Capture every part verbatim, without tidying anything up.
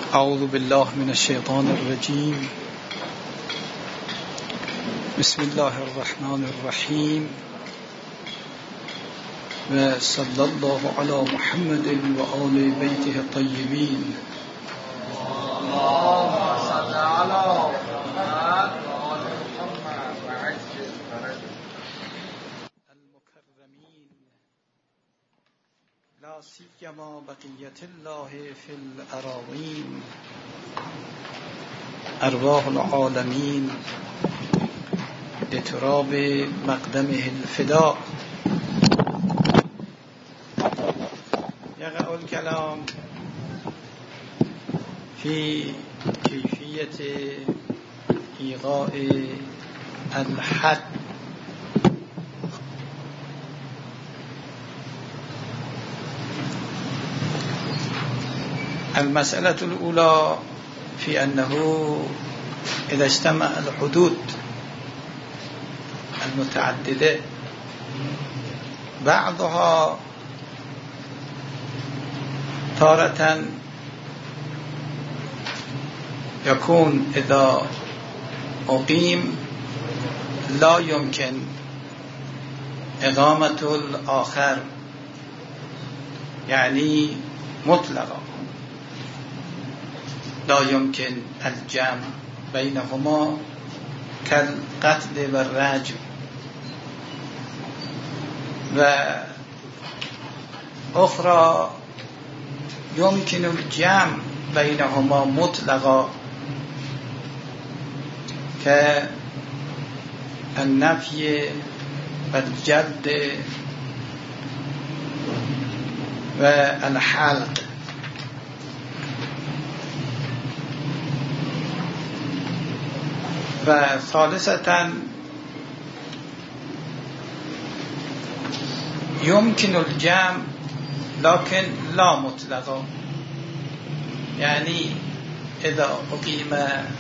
اعوذ بالله من الشیطان الرجیم. بسم الله الرحمن الرحیم و صلی الله علی محمد و آل بیته الطیبین. اللهم صل على محمد و آل محمد و عجل فرجهم المكرمين لا سيما بقية الله في الأراضين أرواح العالمين لتراب مقدمه الفداء. يقع الكلام في كيفية إيغاء الحد. المسألة الأولى في أنه إذا اجتمع الحدود المتعددة بعضها تارة يكون إذا أقيم لا يمكن إقامة الآخر، يعني مطلقا لا يمكن الجمع بينهما كالقتل والرجم. وأخرى يمكن الجمع بينهما مطلقا كالنفي والجلد والحلق. وثالثة يمكن الجمع لكن لا مطلقا، يعني إذا أقيم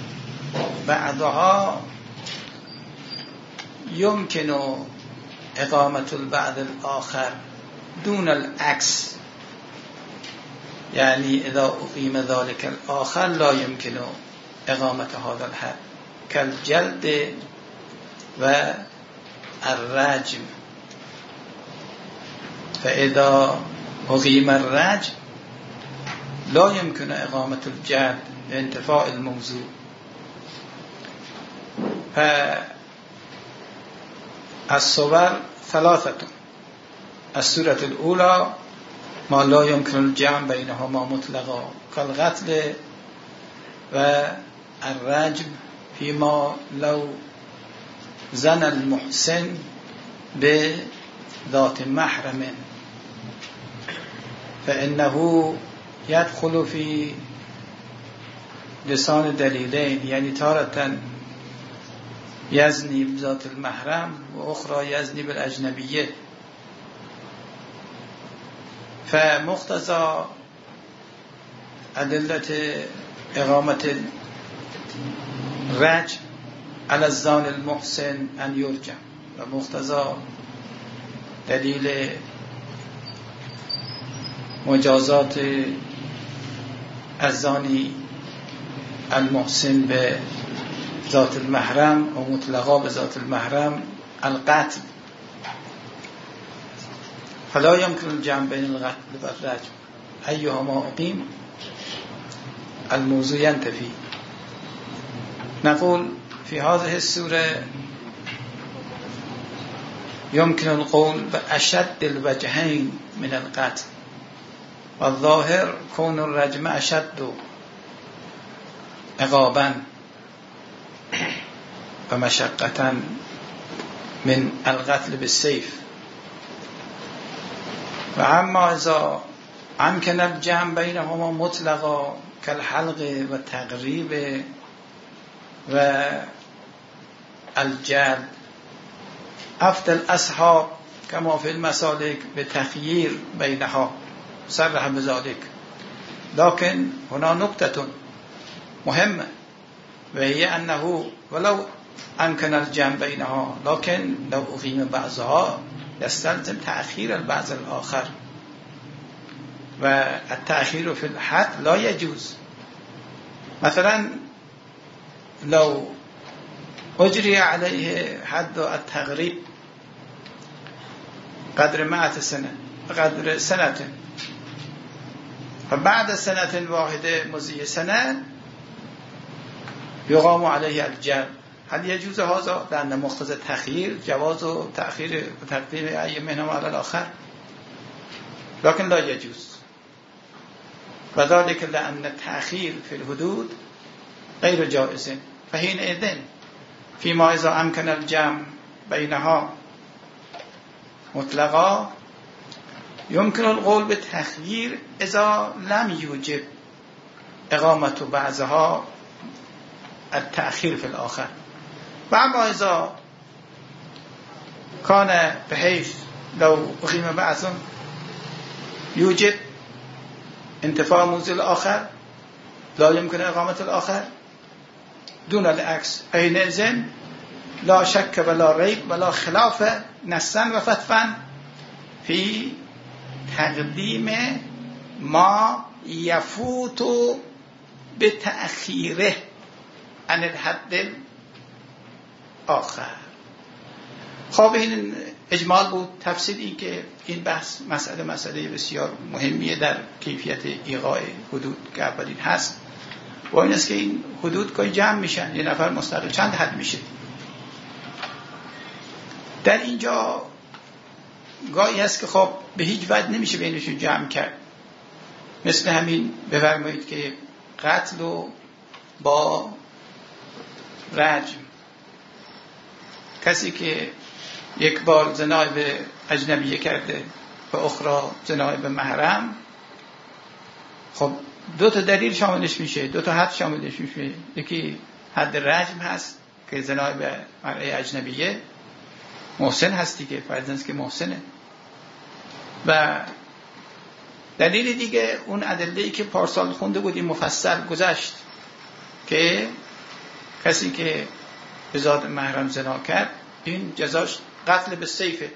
بعضها يمكن إقامة البعض الآخر دون العكس، يعني إذا أقيم ذلك الآخر لا يمكن إقامة هذا الحد كالجلد والرجم. فإذا أقيم الرجم لا يمكن إقامة الجلد لانتفاء الموضوع. فالصور ثلاثة: الصورة الأولى ما لا يمكن الجمع بينهما مطلقا كالقتل والرجم، فيما لو زنى المحسن بذات محرم فإنه يدخل في لسان دليلين، يعني تارة يزني بذات المحرم وأخرى يزني بالأجنبية. فمقتضى أدلة إقامة الرجم على الزاني المحسن أن يرجم، ومقتضى دليل مجازات الزاني المحسن بذات المحرم ومطلقا بذات المحرم القتل. فلا يمكن الجمع بين القتل والرجم، أيهما أقيم الموضوع ينتفي. نقول في هذه السورة يمكن القول بأشد الوجهين من القتل، والظاهر كون الرجم أشد عقابا ومشقة من القتل بالسيف. وأما إذا أمكن الجمع بينهما مطلقا كالحلق والتقريب والجلد، أفتى الأصحاب كما في المسالك بتخيير بينها، صرح بذلك. لكن هنا نقطة مهمة، وهي أنه ولو أمكن الجمع بينها لكن لو أقيم بعضها يستلزم تأخير البعض الآخر، و التأخیر فی الحد لا يجوز، مثلا لو اجری علیه حد التغریب قدر مئة سنه قدر سنه فبعد سنه واحده مضی سنه یقام علیه الجلد. هل يجوز هذا؟ لأن مقتضى تأخير جواز و تأخير تقديم أي منهما على الآخر، لكن لا يجوز، وذلك لأن التأخير في الحدود غير جائز. فحينئذ فيما إذا أمكن الجمع بينها مطلقا يمكن القول بالتأخير إذا لم يوجب إقامة بعضها التأخير في الآخر. وأما إذا كان بحيث لو أقيم بعض يوجب انتفاء موضع الآخر لا يمكن إقامة الآخر دون العكس، حينئذ لا شك ولا ريب ولا خلاف نصا وفتوا في تقديم ما يفوت بتأخيره عن الحد آخر. خب این اجمال بود. تفسیر این که این بحث مسئله مسئله بسیار مهمیه در کیفیت ایقاع حدود که اولین هست و این است که این حدود که جمع میشن، یه نفر مستقل چند حد میشه. در اینجا گاهی هست که خب به هیچ وجه نمیشه بینشون جمع کرد، مثل همین بفرمایید که قتل و با رجم، کسی که یک بار زنای به اجنبیه کرده و اخرى زنای به محرم، خب دو تا دلیل شاملش میشه، دو تا حد شاملش میشه. یکی حد رجم هست که زنای به مرأة اجنبیه محسن هست دیگه، فرض است که محسنه، و دلیل دیگه اون ادله‌ای که پارسال خونده بودیم مفصل گذشت که کسی که به ذات محرم زنا کرد این جزاش قتل به سیفه.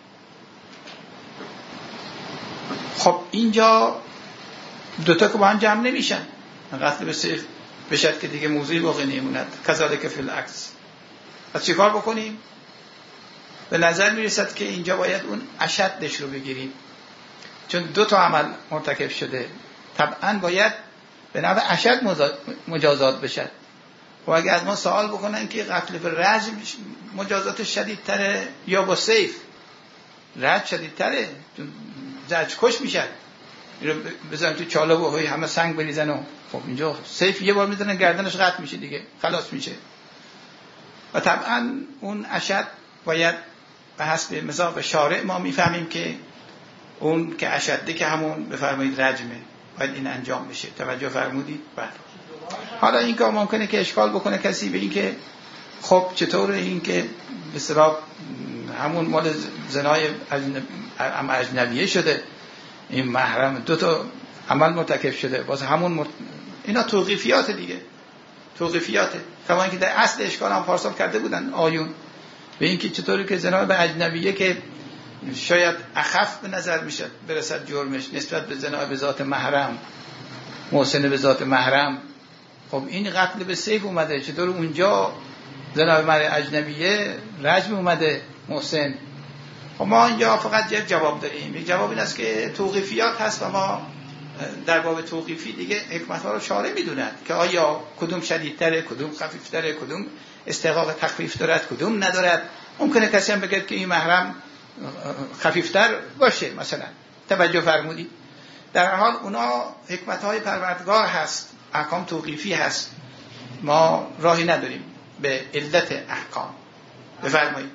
خب اینجا دوتا که با هم جمع نمیشن، قتل به سیف بشد که دیگه موضوعی باقی نمیموند. کذالک فی العکس. پس چی کار بکنیم؟ به نظر میرسد که اینجا باید اون اشدش رو بگیریم، چون دو تا عمل مرتکب شده، طبعا باید به نوع اشد مجازات بشد. و اگه از ما سوال بکنن که قتل به رجم مجازات شدیدتره یا با سیف، رجم شدیدتره، زجر کش میشد، بزنن تو چاله و همه سنگ بریزن و خب اینجا سیف یه بار میزنن گردنش قطع میشه دیگه، خلاص میشه. و طبعا اون اشد باید به حسب مذاق شارع ما میفهمیم که اون که اشده که همون بفرمایید رجمه، باید این انجام بشه. توجه فرمودید؟ بله. حالا این که ممکنه که اشکال بکنه کسی به این که خب چطور این که به اصطلاح همون مال زنای اجنبیه شده، این محرم دو تا عمل مرتکب شده، باز همون مر... اینا توقیفیات دیگه، توقیفیاته. کما اینکه در اصل اشکال هم پارسال کرده بودن آیون به این که چطوری که زنا به اجنبیه که شاید اخف به نظر میشه برسد جرمش نسبت به زنا به ذات محرم، محسن به ذات محرم، خب این قتل به سیف اومده، چطور اونجا زنا به مرأة اجنبیه رجم اومده محسن؟ خب ما اینجا فقط یک جواب داریم. یک جواب این است که توقیفیات هست و ما در باب توقیفی دیگه حکمت ها رو شارع میدوند که آیا کدوم شدیدتره، کدوم خفیفتره، کدوم استحقاق تخفیف دارد، کدوم ندارد. ممکنه کسی هم بگه که این محرم خفیفتر باشه مثلا. توجه فرمودید؟ در حال اونا حکمت های پروردگار هست، احکام توقیفی هست، ما راهی نداریم به علت احکام. بفرمایید.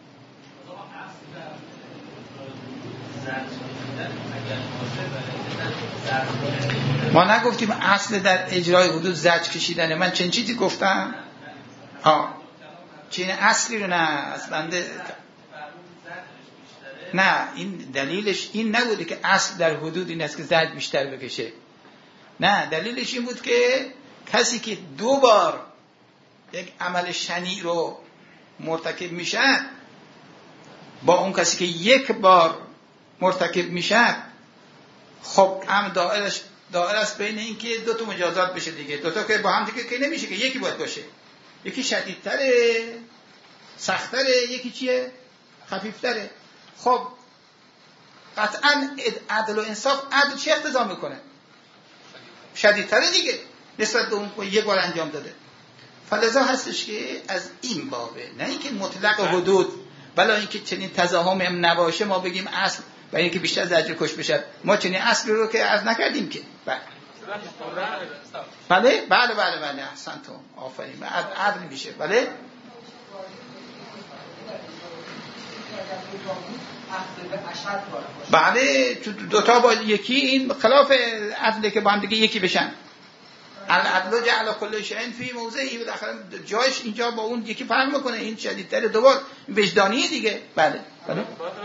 ما نگفتیم اصل در اجرای حدود زجر کشیدنه. من چند چیزی گفتم؟ ها چین اصلی رو نه از بنده نه، این دلیلش این نبوده که اصل در حدود این است که زجر بیشتر بکشه. نه، دلیلش این بود که کسی که دو بار یک عمل شنیع رو مرتکب میشه با اون کسی که یک بار مرتکب میشه، خب هم دائرش دائره است بین این که دو تا مجازات بشه دیگه. دو تا که با هم دیگه که نمیشه که یکی باید باشه. یکی شدیدتره، سخت‌تره، یکی چیه؟ خفیفتره. خب قطعاً عدل و انصاف، عدل چه اقتضا میکنه؟ شدیدتره دیگه نسبت به اون یک بار انجام داده. فلذا هستش که از این بابه، نه اینکه مطلق حدود، بلا اینکه چنین تضاهم هم نباشه ما بگیم اصل برای اینکه بیشتر زجر کش بشه. ما چنین اصلی رو که از نکردیم که. بله بله بله بله بله احسنتم، آفرین، عدل میشه. بله بله دو تا با یکی، این خلاف عدله که با هم دیگه یکی بشن. العدل جعل كل شيء فی موضعه، بالاخره جایش اینجا با اون یکی فرق میکنه. این شدیدتر دوبار وجدانی دیگه. بله بله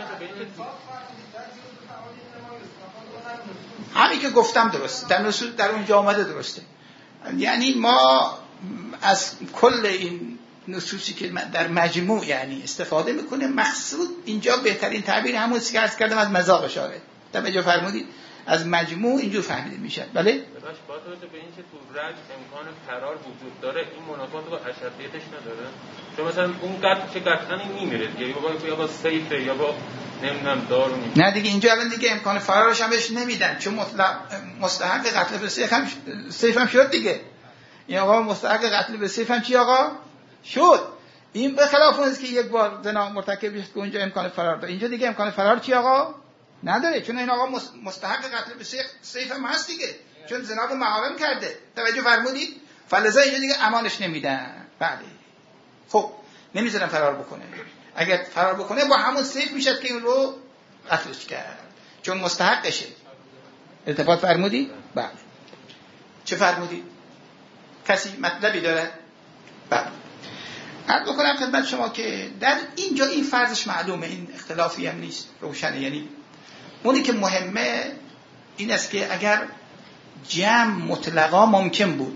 همین که گفتم درست، در نصوص در اونجا آمده درسته. یعنی ما از کل این نصوصی که در مجموع یعنی استفاده میکنه، مقصود اینجا بهترین تعبیر همون که عرض کردم از مذاق اشاره. توجه فرمودید؟ از مجموع اینجور فهمیده میشه. بله؟ باش با توجه به اینکه تو رج امکان فرار وجود داره، این منافات با اشرطیتش نداره. چون مثلا اون قطع چه قطعا این میمیره یا با یا با سیف یا با نمیدونم دارو میمیره. نه دیگه اینجا الان دیگه امکان فرارش هم بهش نمیدن، چون مطلق مستحق قتل به سیف هم سیف هم شد دیگه. این آقا مستحق قتل به سیف هم چی آقا؟ شد. این به خلاف اون است که یک بار زنا مرتکب بشه که اونجا امکان فرار داره. اینجا دیگه امکان فرار چی آقا؟ نداره، چون این آقا مستحق قتل به سیف هم هست دیگه، چون زنا رو محرم کرده. توجه فرمودید؟ فلذا اینجا دیگه امانش نمیدن. بله خب نمیذارن فرار بکنه. اگر فرار بکنه با همون سیف میشد که اون رو قتلش کرد، چون مستحقشه. التفات فرمودید؟ بله. چه فرمودید؟ کسی مطلبی داره؟ بله. عرض بکنم خدمت شما که در اینجا این فرضش معلومه، این اختلافی هم نیست، روشنه. یعنی اونی که مهمه این است که اگر جمع مطلقا ممکن بود،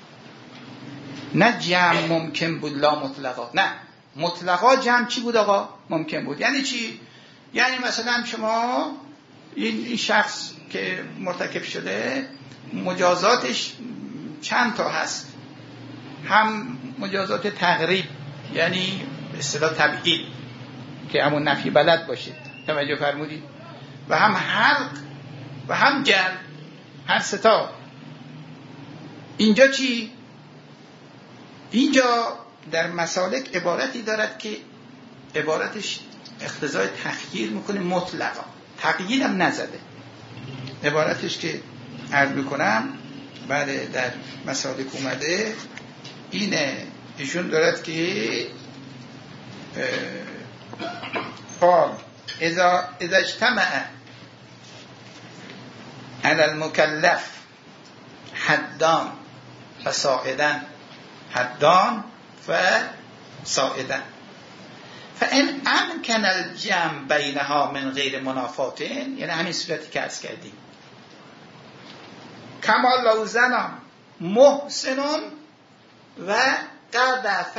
نه جمع ممکن بود لا مطلقا، نه مطلقا جمع چی بود آقا؟ ممکن بود. یعنی چی؟ یعنی مثلا شما این شخص که مرتکب شده مجازاتش چند تا هست، هم مجازات تقریب یعنی به اصطلاح تبعید که همون نفی بلد باشه، توجه فرمودید، و هم حلق و هم جلد، هر ستا. اینجا چی؟ اینجا در مسالک عبارتی دارد که عبارتش اقتضای تخییر میکنه مطلقا، تقیید هم نزده. عبارتش که عرض میکنم بله در مسالک اومده اینه، ایشون دارد که قال اذا اذا اجتمع على المكلف حدان فصاعدا، حدان فصاعدا، فان امکن الجمع بینها من غیر منافات، یعنی همین صورتی که عرض کردیم، کما لو زنا محسن و قذف،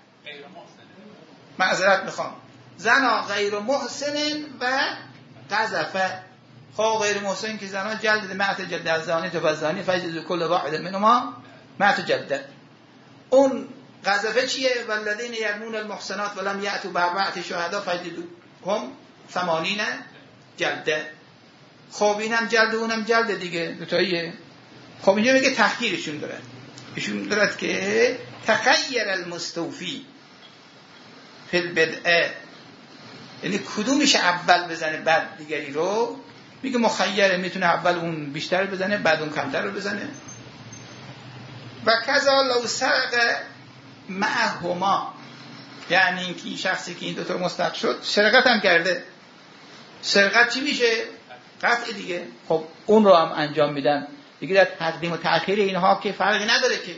معذرت میخوام، زنا غیر محسن و قذف. خب غیر محسن که زنا جلد مئت جلد از زانی تا بزانی فجلد کل واحد منهما مئت جلد. اون قذفه چیه؟ والذین یرمون المحسنات ولم یأتوا بأربعة شهداء فجلدوهم ثمانین جلده. خب اینم جلد اونم جلد دیگه، دو تاییه. خب اینجا میگه تحقیرشون داره، ایشون دارد که تخیر المستوفی فی البدعه، یعنی کدومش اول بزنه بعد دیگری رو، میگه مخیره، میتونه اول اون بیشتر بزنه بعد اون کمتر رو بزنه. و کذا لو سرق معهما، یعنی اینکه این شخصی که این دوتا مستحق شد سرقت هم کرده، سرقت چی میشه؟ قطع دیگه. خب اون رو هم انجام میدن دیگه. در تقدیم و تأخیر اینها که فرقی نداره که.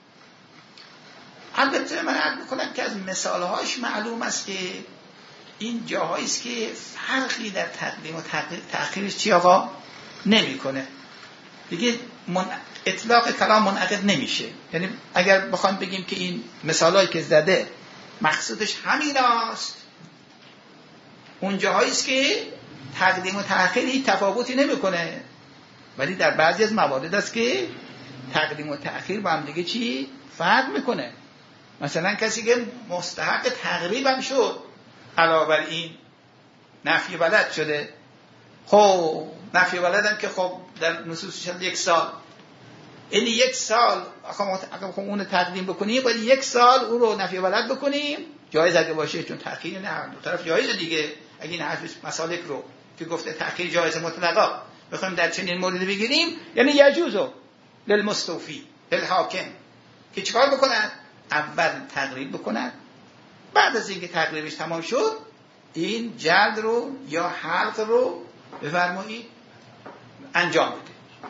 البته من عرض میکنم که از مثالهاش معلوم است که این جاهایی است که فرقی در تقدیم و تأخیرش چی آقا نمیکنه دیگه. من اطلاق کلام منعقد نمیشه. یعنی اگر بخوام بگیم که این مثالایی که زده مقصودش همین است، اون جاهایی است که تقدیم و تأخیر هیچ تفاوتی نمیکنه. ولی در بعضی از موارد است که تقدیم و تأخیر با هم دیگه چی فرق میکنه. مثلا کسی که مستحق تقریب هم شد علاوه بر این نفی ولد شده، خب نفی ولد هم که خب در نصوص شد یک سال، یعنی یک سال اگه اون تقدیم بکنیم باید یک سال او رو نفی ولد بکنیم، جایز اگه باشه، چون تأخیر نه دو طرف جایز دیگه. اگه این حرف مسالک رو که گفته تأخیر جایز مطلقا بخوایم در چنین مورد بگیریم، یعنی یجوزو للمستوفی للحاکم که چیکار بکنن؟ اول تقریب بکنن، بعد از اینکه تقریبش تمام شد این جلد رو یا حلق رو بفرمایید انجام بده.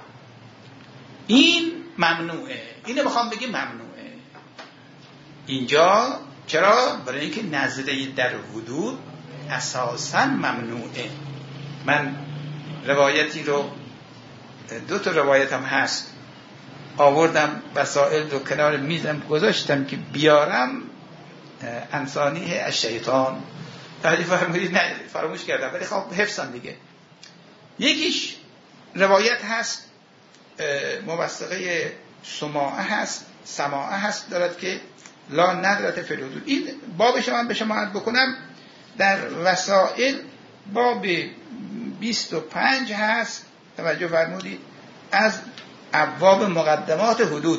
این ممنوعه، اینو میخوام بگم ممنوعه اینجا. چرا؟ برای اینکه نظره در حدود اساساً ممنوعه. من روایتی رو، دو تا روایت هم هست، آوردم وسائل رو کنار میزم گذاشتم که بیارم، انسانیه از شیطان تعریف فرمودید، نه فراموش کردم ولی خب حفظم دیگه. یکیش روایت هست موثقه سماعه هست سماعه هست دارد که لا ندرت فی الحدود. این بابش من به شما عرض بکنم در وسائل باب بیست و پنج هست، توجه فرمودید، از ابواب مقدمات حدود.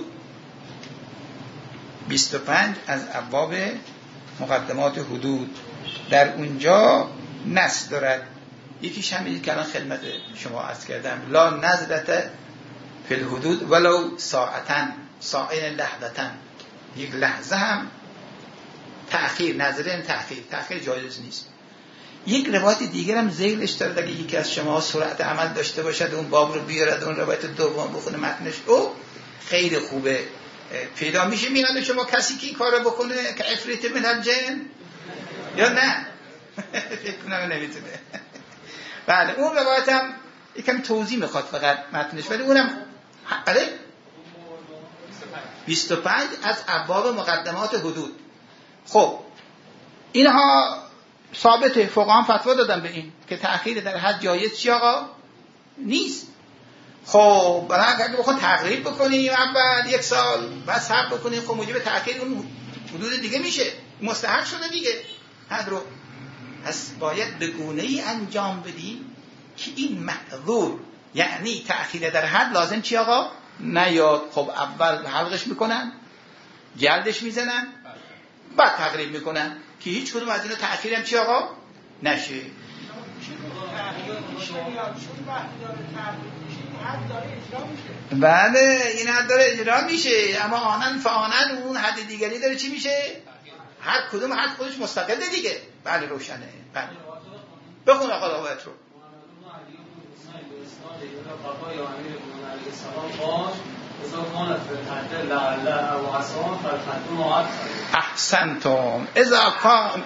بیست و پنج از ابواب مقدمات حدود در اونجا نص دارد. یکیش همین که الان خدمت شما عرض کردم، لا نظرت فی الحدود ولو ساعتن ساعین لحظتن، یک لحظه هم تأخیر، نظرین تأخیر تأخیر جایز نیست. یک روایت دیگر هم ذیلش دارد، اگه یکی از شما سرعت عمل داشته باشد اون باب رو بیارد اون روایت دوم بخونه متنش، او خیلی خوبه پیدا میشه. میاد شما کسی که این کارو بکنه که عفریت من الجن یا نه فکر کنم نمیتونه. بله اون روایت هم یکم توضیح میخواد فقط متنش، ولی اونم بله بیست و پنج از ابواب مقدمات حدود. خب اینها ثابته، فقها هم فتوا دادن به این که تأخیر در حد جایز چی آقا نیست. خب برای اگه بخوام تقریب بکنیم اول یک سال بعد صبر بکنیم، خب موجب تأخیر اون حدود دیگه میشه، مستحق شده دیگه حد رو. پس باید به گونه‌ای انجام بدیم که این محظور، یعنی تأخیر در حد لازم چی آقا نیاد. خب اول حلقش میکنن، جلدش میزنن، بعد تقریب میکنن که هیچ کدوم از اینا تأخیر هم چی آقا نشه. بله این حد داره اجرا میشه، اما آنن فآنن اون حد دیگری داره چی میشه؟ هر کدوم حد خودش مستقله دیگه. بله روشنه. بله بخون آقا روایت رو. احسنتم. اذا کان،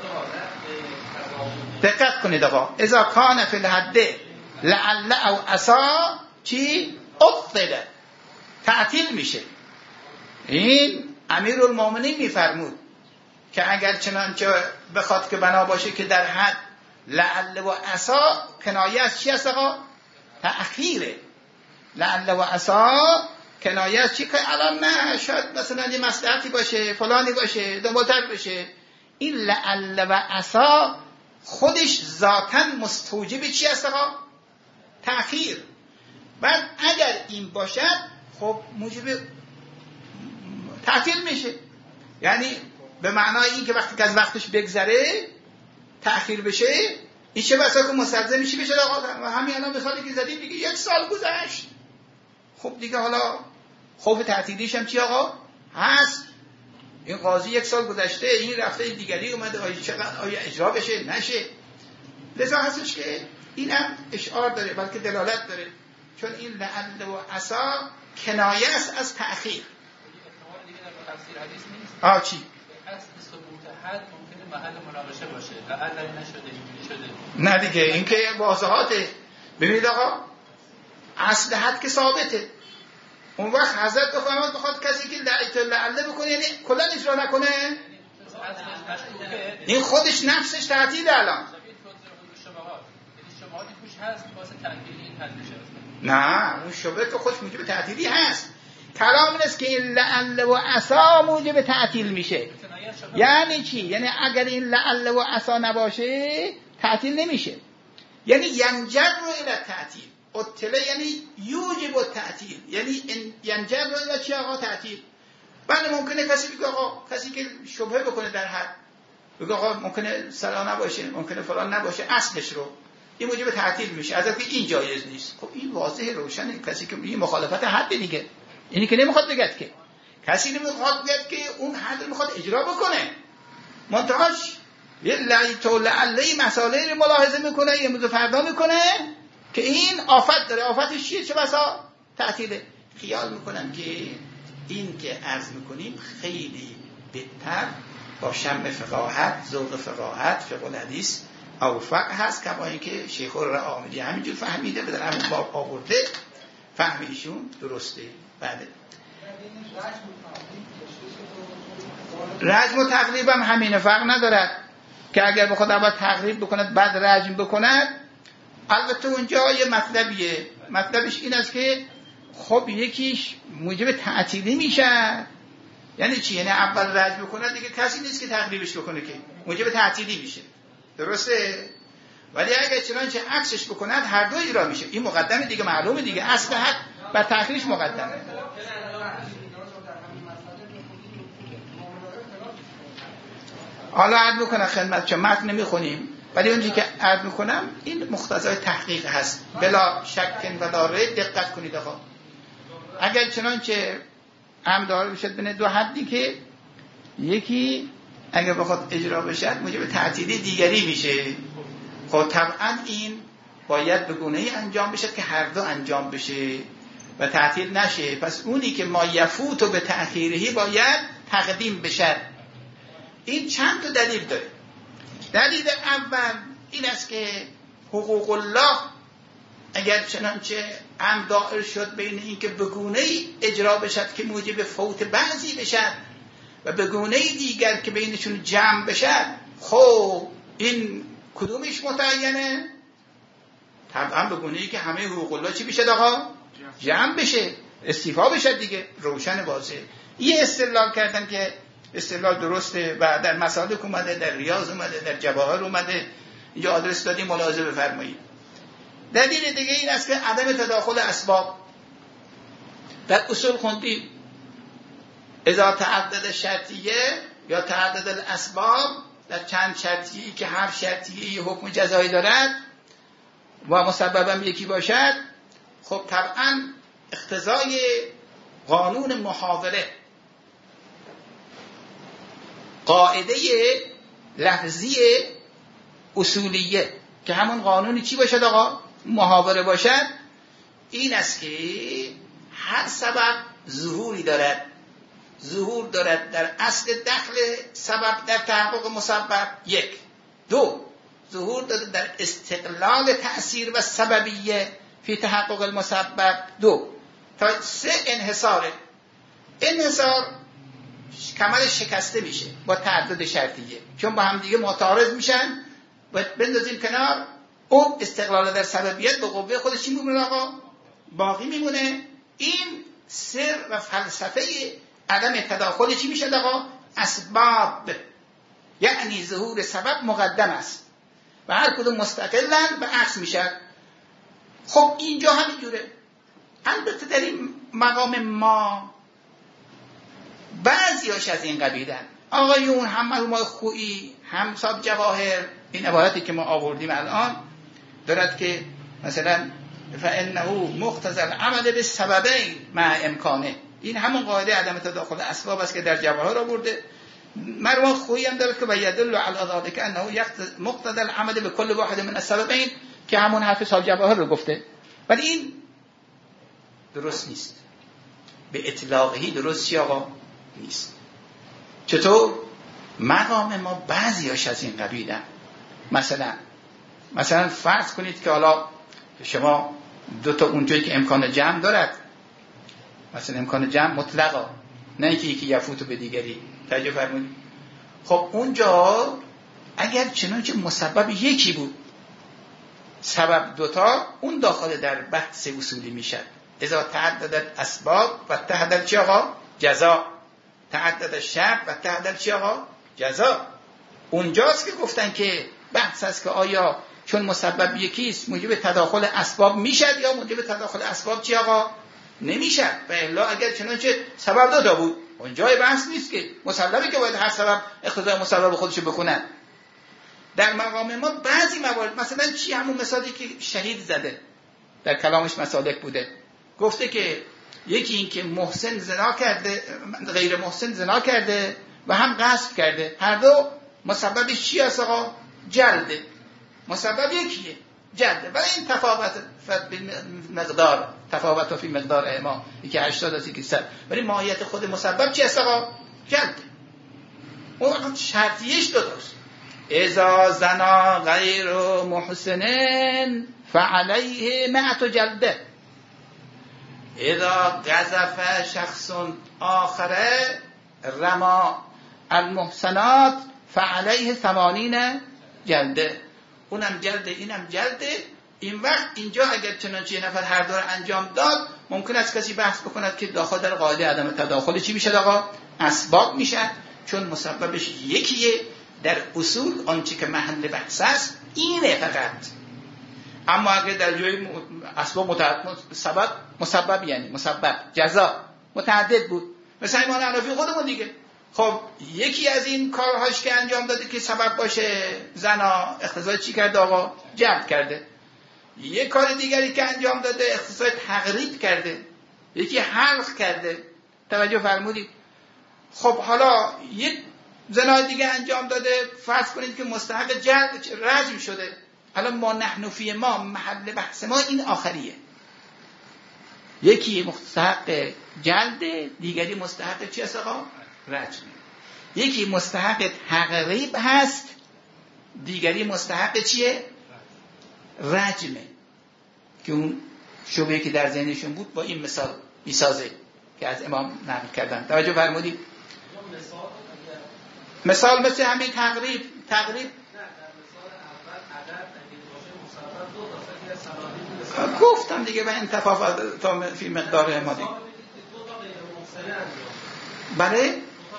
دقت کنید آقا، اذا کان فی الحد لعل او عسا چی؟ افتده تعطیل میشه. این امیرالمومنین میفرمود که اگر چنانچه بخواد که بنا باشه که در حد لعل و عسا کنایه از چی است آقا؟ تأخیره. لعل و عسا کنایه از چی؟ که الان نه شاید مثلا یه مصلحتی باشه فلانی باشه دنبالتر بشه. این لعل و عسا خودش ذاتاً مستوجب چی است آقا؟ تأخیر. بعد اگر این باشد خب موجب تعطیل میشه، یعنی به معنای این که وقتی که از وقتش بگذره تأخیر بشه، این چه بسا که مستلزم میشه بشه آقا همین الان مثالی که زدیم دیگه یک سال گذشت، خب دیگه حالا خوف تعطیلیش هم چی آقا هست. این قاضی یک سال گذشته این رفته دیگری اومده، آیا چقدر آیا اجرا بشه نشه. لذا هستش که این هم اشعار داره بلکه دلالت داره، چون این لعل و عسا کنایه است از تأخیر. آه چی؟ حد ممکنه محل مناقشه باشه، لعل نشده اینجوری شده. نه دیگه این که واضحاته. ببینید آقا اصل حد که ثابته، اون وقت حضرت بفرماد بخواد کسی که لعله بکنه یعنی کلا اجرا نکنه، این خودش نفسش تعطیل الان. شبهاتی توش هست واسه تأکید این حد بشه. نه اون شبهه که خودش موجب تعطیلی هست. کلام این است که این لعل و عسا موجب تعطیل میشه. یعنی چی؟ یعنی اگر این لعل و عسا نباشه تعطیل نمیشه. یعنی ینجر رو الى تعطیل. اطلع یعنی یوجب التعطیل، یعنی ینجر رو الى چی آقا؟ تعطیل. بله ممکنه کسی بگه آقا، کسی که شبهه بکنه در حد بگه آقا ممکنه صلاح نباشه، ممکنه فلان نباشه، اصلش رو این موجب تعطیل میشه، از اینکه این جایز نیست. خب این واضحه روشنه. کسی که این مخالفت حد دیگه، اینی که نمیخواد بگه که کسی نمیخواد بگه که اون حد رو میخواد اجرا بکنه، منتهاش یه لعیت و لعلی مسائلی رو ملاحظه میکنه، یه موضوع فردا میکنه که این آفت داره. آفتش چیه؟ چه بسا تعطیله. خیال میکنم که این که عرض میکنیم خیلی بهتر با شم فقاهت، ذوق فقاهت، فقه الحدیث اوفق هست، کما اینکه شیخ الرعاملی همینجور فهمیده، به در همون باب آورده، فهم ایشون درسته. بله رجم و تقریب هم همین فرق ندارد که اگر بخواد اول تقریب بکند بعد رجم بکند. البته اونجا یه مطلبیه، مطلبش این است که خب یکیش موجب تعطیلی میشه. یعنی چی؟ یعنی اول رجم بکنه دیگه کسی نیست که تقریبش بکنه، که موجب تعطیلی میشه، درسته؟ ولی اگر چنانچه عکسش بکند هر دو اجرا میشه. این مقدمه دیگه، معلومه دیگه، اصل حق بر تأخیرش مقدمه. حالا عرض میکنم خدمت چون متن نمیخونیم، ولی اونجایی که عرض میکنم این مقتضای تحقیق هست، بلا شک و داره. دقت کنید آقا، اگر چنانچه هم داره بشد بین دو حدی که یکی اگر بخواد اجرا بشد موجب تعطیلی دیگری میشه، خب طبعا این باید به گونه‌ای انجام بشه که هر دو انجام بشه و تعطیل نشه. پس اونی که ما یفوت و به تأخیرهی باید تقدیم بشه. این چند تا دلیل داره. دلیل اول این است که حقوق الله اگر چنانچه هم دائر شد بین این که به گونه‌ای اجرا بشد که موجب فوت بعضی بشد و به گونه‌ای دیگر که بینشون جمع بشد، خب این کدومش متعینه؟ طبعا به گونه‌ای که همه حقوق الله چی بشه آقا؟ جمع بشه، استیفا بشه دیگه، روشن واضح. یه استدلال کردن که استدلال درسته و در مسالک اومده، در ریاض اومده، در جواهر اومده، اینجا آدرس دادیم ملاحظه بفرمایید. دلیل دیگه این است که عدم تداخل اسباب. در اصول خوندید اذا تعدد شرطیه یا تعدد الاسباب، در چند شرطیه‌ای که هر شرطیه‌ای حکم جزایی دارد و مسببم یکی باشد، خب طبعا اقتضای قانون محاوره، قاعده لفظی اصولیه که همون قانونی چی باشد آقا؟ محاوره باشد، این است که هر سبب ظهوری دارد. ظهور دارد در اصل دخل سبب در تحقق مسبب، یک. دو، ظهور دارد در استقلال تأثیر و سببیه فی تحقق المسبب، دو. تا سه، انحصاره. انحصار کمر شکسته میشه با تعدد شرطیه، چون با هم دیگه متعارض میشن و بندازیم کنار، اون استقلال در سببیت به قوه خودش چی میمونه آقا؟ باقی میمونه. این سر و فلسفه عدم تداخل چی میشه آقا؟ اسباب. یعنی ظهور سبب مقدم است و هر کدوم مستقلن به عکس میشن. خب اینجا همینجوره. البته در این مقام ما بعضی هاش از این قبیلن، آقایون هم مرحوم خویی هم صاحب جواهر، این عبارتی که ما آوردیم الان دارد که مثلا فانه مقتضی العمل بالسببین مع امکانه، این همون قاعده عدم تداخل اسباب است که در جواهر آورده. مرحوم خویی هم دارد که ویدل علی ذلک انه مقتضی العمل بكل واحد من السببین، که همون حرف صاحب جواهر رو گفته. ولی این درست نیست، به اطلاقی درست آقا نیست. چطور؟ مقام ما بعضی هاش از این قبیلن. مثلا مثلا فرض کنید که حالا شما دو تا اونجایی که امکان جمع دارد، مثلا امکان جمع مطلقا، نه اینکه یکی یفوت به دیگری، توجه فرمودید. خب اونجا اگر چنانچه مسبب یکی بود سبب دوتا اون داخل در بحث اصولی میشد. اذا تعددت اسباب و اتحد چی آقا؟ جزا. تعدد شرط و اتحد چی آقا؟ جزا. اونجاست که گفتن که بحث است که آیا چون مسبب یکیست موجب تداخل اسباب میشد یا موجب تداخل اسباب چی آقا؟ نمیشد. و الا اگر چنانچه سبب دو تا بود اونجای بحث نیست که مسلمه که باید هر سبب اقتضای مسبب خودشو بکنن. در مقام ما بعضی موارد مثلا چی همون مثالی که شهید زده در کلامش مسالک بوده، گفته که یکی این که محسن زنا کرده غیر محسن زنا کرده و هم غصب کرده، هر دو مسببش چی است آقا؟ جلده. مسبب یکیه، جلده. ولی این تفاوت مقدار تفاوت فی مقدار اما یکی هشتاد است یکی صد، ولی ماهیت خود مسبب چی است آقا؟ جلده. اون وقت شرطیش دو تاست. اذا زنا غیر محسن فعلیه مئة جلده، اذا قذف شخص آخر رما المحسنات فعلیه ثمانین جلده. اونم جلده اینم جلده. این وقت اینجا اگر چنانچه یه نفر هر دو رو انجام داد ممکن است کسی بحث بکند که داخل در قاعده عدم تداخل چی میشه آقا؟ اسباب میشه، چون مسببش یکیه. در اصول آنچه که محل بحث است اینه فقط. اما اگر در جای اسباب متعدد سبب مسبب یعنی مسبب جزا متعدد بود، مثلا ایمان عرفی خودمون دیگه، خب یکی از این کارهاش که انجام داده که سبب باشه زنا اقتضای چی کرده آقا؟ جلد کرده. یک کار دیگری که انجام داده اقتضای تغریب کرده، یکی حلق کرده. توجه فرمودید؟ خب حالا یک زنا دیگه انجام داده، فرض کنید که مستحق جلد رجم شده. الان ما نحنفی ما محل بحث ما این آخریه، یکی مستحق جلد، دیگری مستحق چی است آقا؟ رجم. یکی مستحق تغریب هست، دیگری مستحق چیه؟ رجمه. که اون شبهه که در ذهنشون بود با این مثال میسازه که از امام نقل کردن. توجه فرمودید؟ مثال مثل همین تقریب تقریب گفتم دیگه و انتفاف تا فی مقدار امادی. بله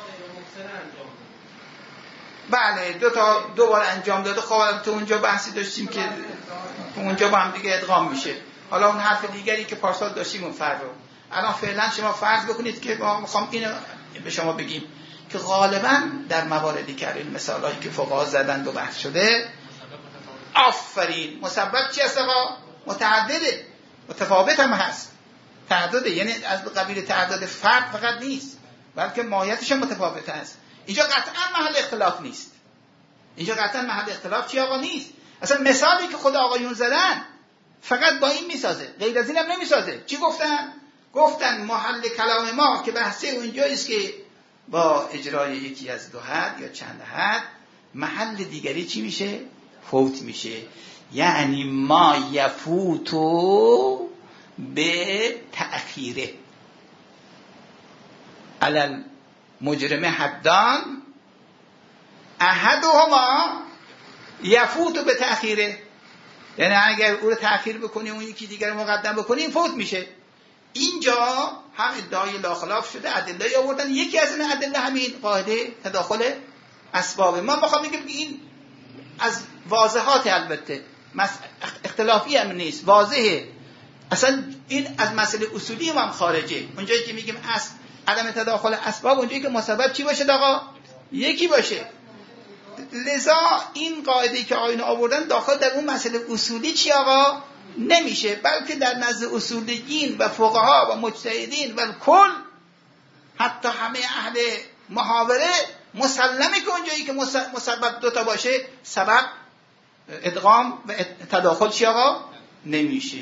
بله دو تا دو بار انجام داده. خب تو اونجا بحثی داشتیم که اونجا با هم دیگه ادغام میشه. حالا اون حرف دیگری که پارسال داشتیم اون فرق رو الان فعلا شما فرض بکنید که ما میخوام اینو به شما بگیم که غالبا در مواردی که این مثالایی که فقها زدن و بحث شده آفرین مسبب چی است آقا؟ متعدده، متفاوت هم هست. تعدده یعنی از قبیل تعدد فرد فقط نیست بلکه ماهیتش هم متفاوت است. اینجا قطعا محل اختلاف نیست. اینجا قطعا محل اختلاف چی آقا نیست. اصلا مثالی که خود آقایون زدن فقط با این میسازه، غیر از این هم نمیسازه. چی گفتن؟ گفتن محل کلام ما که بحثه اونجاییست که با اجرای یکی از دو حد یا چند حد محل دیگری چی میشه؟ فوت میشه. یعنی ما یفوتو به تأخیره علل مجرم حدان احدهما یفوتو به تأخیره. یعنی اگر او رو تأخیر بکنی اون یکی دیگر مقدم بکنی این فوت میشه. اینجا هم ادعای لاخلاف شده، ادله آوردن. یکی از این ادله همین قاعده تداخل اسباب. ما میخوام بگم این از واضحات، البته اختلافی هم نیست، واضحه. اصلا این از مسئله اصولی هم خارجه. اونجایی که میگیم اصل عدم تداخل اسباب، اونجایی که مسبب چی باشه آقا؟ یکی باشه. لذا این قاعده که آیین آوردن داخل در اون مسئله اصولی چی آقا؟ نمیشه، بلکه در نزد اصولیین و فقها و مجتهدین و کل حتی همه اهل محاوره مسلمه که اونجایی که مسبب دوتا باشه سبب ادغام و تداخل چی آقا؟ نمیشه.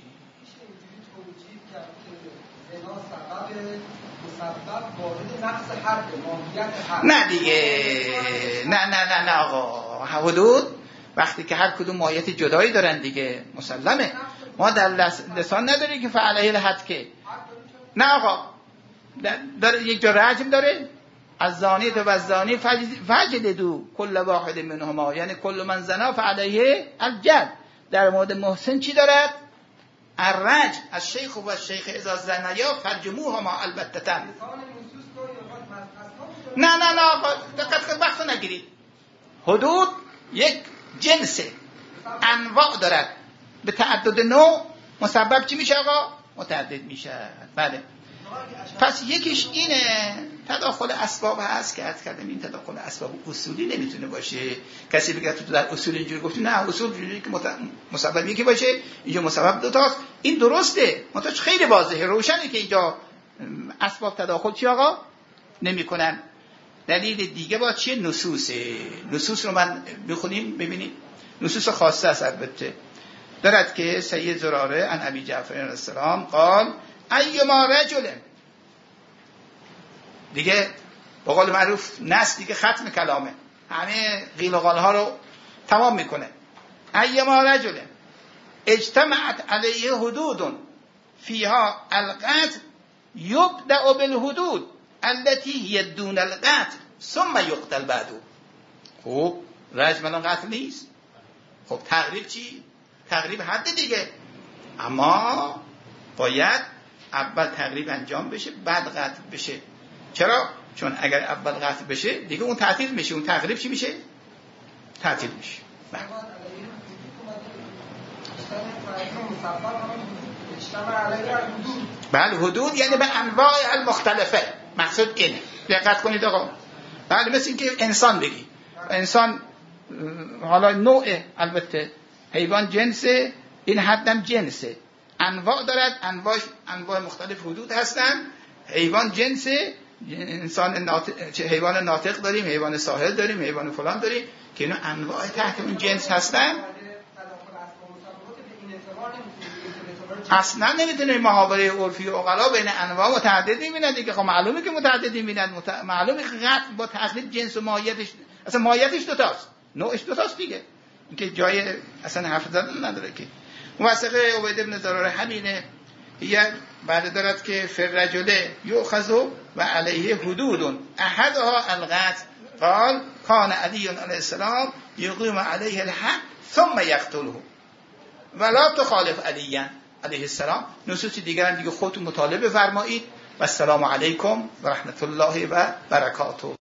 نه دیگه نه نه نه نه آقا، حدود وقتی که هر کدوم ماهیت جدایی دارن دیگه مسلمه. ما در لسان نداری که فعلیه الحد که نه آقا، داره یک جا رجم داره از زانی تو و زانی فجلدو کل واحد منهما، یعنی کل من زنا فعلیه الجلد. در مورد محسن چی دارد؟ الرج از شیخ و شیخ اذا زنیا فرجموها ما البتتن. نه نه نه دقت کنید وقت نگیرید. حدود یک جنس انواع دارد، به تعدد نوع مسبب چی میشه آقا؟ متعدد میشه. بله. پس یکیش اینه تداخل اسباب هست که عرض کردم این تداخل اسباب اصولی نمیتونه باشه. کسی بگه تو در اصول اینجوری گفتی، نه اصول اینجوری که مسبب یکی باشه، اینجا مسبب دو تاست. این درسته، منتها خیلی واضحه روشنه که اینجا اسباب تداخل چی آقا نمیکنن. دلیل دیگه با چیه؟ نصوصه. نصوص رو من بخونیم ببینیم. نصوص خاصه است البته. دارد که سید زراره عن ابی جعفر علیه السلام قال ایما رجل، دیگه به قول معروف نص دیگه ختم کلامه، همه قیل و قال ها رو تمام میکنه. ایما رجل اجتمعت علیه حدود فیها القتل یبدأ بالحدود التي هي دون القتل ثم یقتل بعده. خب رجم الان قتل نیست. خب تقریب چی؟ تقریب حد دیگه، اما باید اول تقریب انجام بشه بعد قتل بشه. چرا؟ چون اگر اول قتل بشه دیگه اون تعطیل میشه، اون تقریب چی میشه؟ تعطیل میشه. بله حدود یعنی به انواع المختلفه. مقصود اینه، دقت کنید آقا. بله مثل این که انسان بگی انسان حالا نوع، البته حیوان جنسه، این حدم جنسه، انواع دارد، انواع انواع مختلف حدود هستن. حیوان جنسه، انسان ناطق، حیوان ناطق داریم، حیوان ساحل داریم، حیوان فلان داریم که اینا انواع تحت اون جنس هستن. اصلا نمیتونه محاوره عرفی و عقلا بین انواع متعددی میبینن دیگه. خب معلومه که متعددی میبینن، مت... معلومه که قطع با تقلید جنس و ماهیتش، اصلا ماهیتش دو تاست، نوعش دو تاست دیگه. اینکه جای اصلا حرف زدن نداره که. موثقه عبید ابن زراره همینه. یه بعد دارد که فرجله یؤخذ و علیه حدود احدها القتل قال کان علی علیه السلام یقیم علیه الحد ثم یقتله ولا تخالف علی علیه السلام. نصوص دیگر هم دیگه خودتون مطالعه بفرمایید. و السلام علیکم و رحمت الله و برکاته.